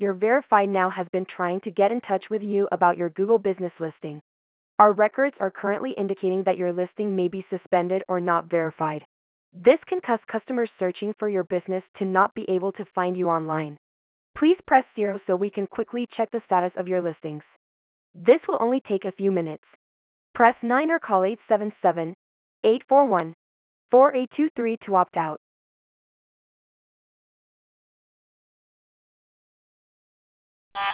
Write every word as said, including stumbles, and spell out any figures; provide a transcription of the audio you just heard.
Your verified now has been trying to get in touch with you about your Google business listing. Our records are currently indicating that your listing may be suspended or not verified. This can cause customers searching for your business to not be able to find you online. Please press zero so we can quickly check the status of your listings. This will only take a few minutes. Press nine or call eight seven seven, eight four one, four eight two three to opt out.